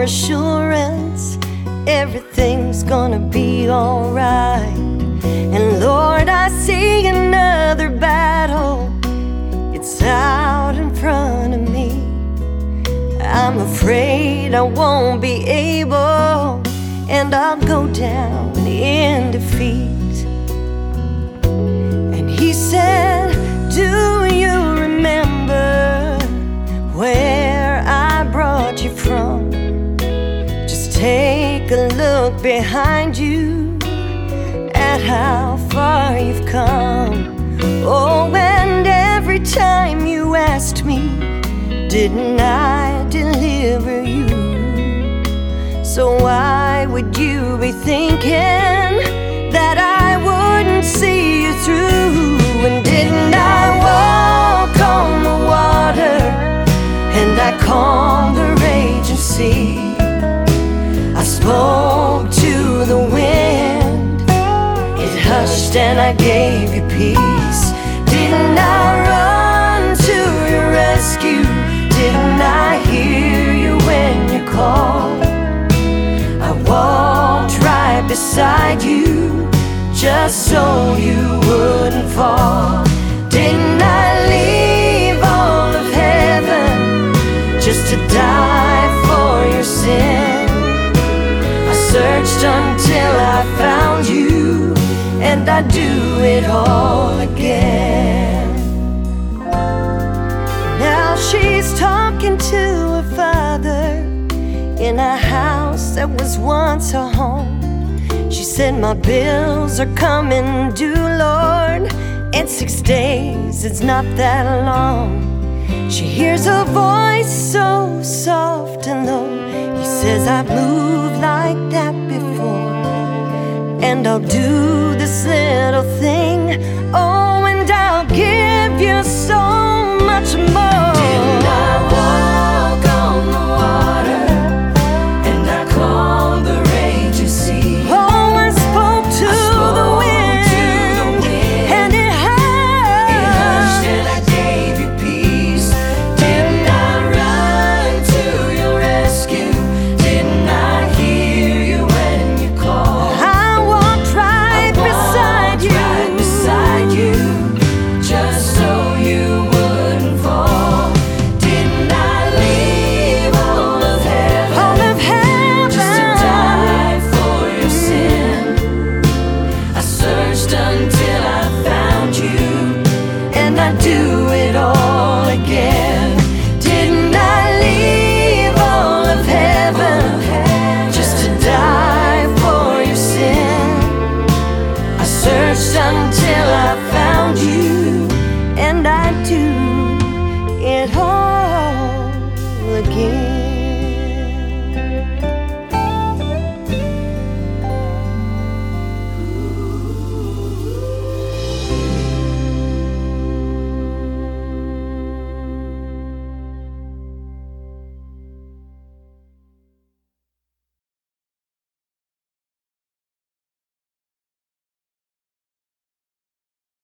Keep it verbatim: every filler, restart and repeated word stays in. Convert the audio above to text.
assurance everything's gonna be alright. And Lord, I see another battle, it's out in front of me. I'm afraid I won't be able, and I'll go down in defeat. And he said, do you remember where I brought you from? Just take a look behind you at how far you've come. Oh, and every time you asked me, didn't I deliver you? So why would you be thinking that I wouldn't see you through? And didn't I walk on the water, and I calmed the raging sea? I spoke to the wind, it hushed and I gave you peace. Didn't I run to your rescue? Didn't I hear you when you called? I walked right beside you just so you wouldn't fall. Didn't I leave all of heaven just to die for your sin? I searched until I found you, and I'd do it all again. Now she's talking to her father in a house that was once her home. She said, my bills are coming due, Lord, and six days, it's not that long. She hears a voice so soft and low. He says, I've moved like that before, and I'll do this little thing. Oh, and I'll give you so much more. Didn't I walk on the water, and I calmed the raging sea? Oh, I spoke to, I spoke the, wind, to the wind, and it hushed, it hushed and I gave you peace. Didn't I run to your rescue? Didn't I hear you when you called? I walked right, I walked beside, you. right beside you, just so you wouldn't fall. Didn't I leave all of heaven, all of heaven just to die for your sin? I searched until I found you, and I'd do it all again. Didn't I leave all of heaven just to die for your sin? I searched until I found you, and I do it all again.